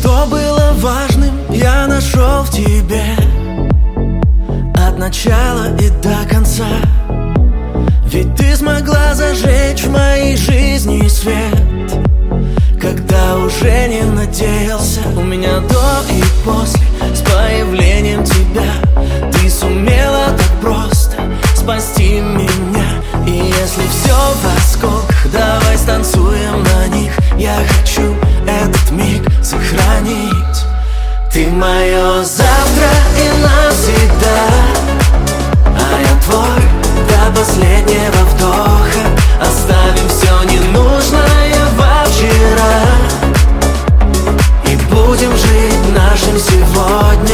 Что было важным, я нашел в тебе от начала и до конца. Ведь ты смогла зажечь в моей жизни свет, когда уже не надеялся. У меня до и после, с появлением тебя, ты сумела так просто спасти меня. И если все в осколках, давай станцуем на них. Я хочу этот миг сохранить. Ты мое завтра и навсегда, а я твой до последнего вдоха. Оставим все ненужное во вчера и будем жить нашим сегодня.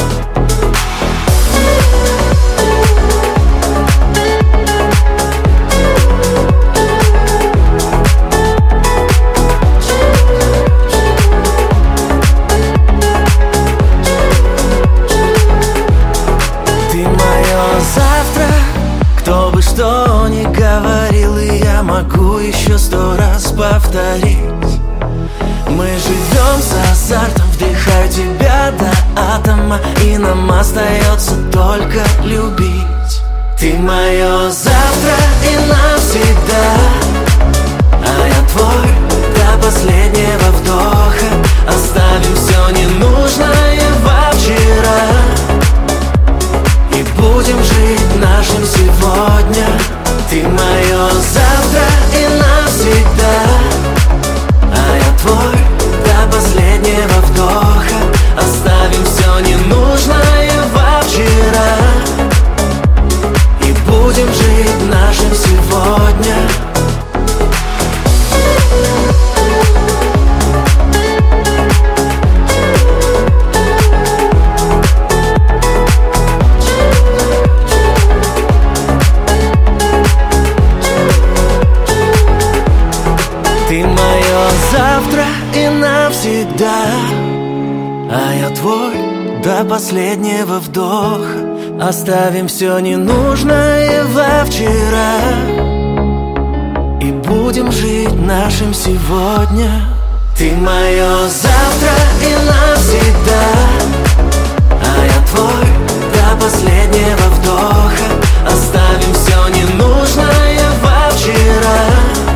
Кто бы что ни говорил, и я могу еще 100 раз повторить. Мы живем с азартом, вдыхаю тебя до атома, и нам остается только любить. Ты мое завтра и навсегда, а я твой до последнего вдоха. Оставим все ненужное во вчера и будем жить нашим сегодня. Ты мое завтра и навсегда, а я твой до последнего вдоха. Оставим все ненужное во вчера и будем жить нашим сегодня. Ты мое завтра и навсегда, а я твой до последнего вдоха. Оставим все ненужное во вчера и будем жить нашим сегодня. Ты мое завтра и навсегда, а я твой до последнего вдоха. Оставим все ненужное во вчера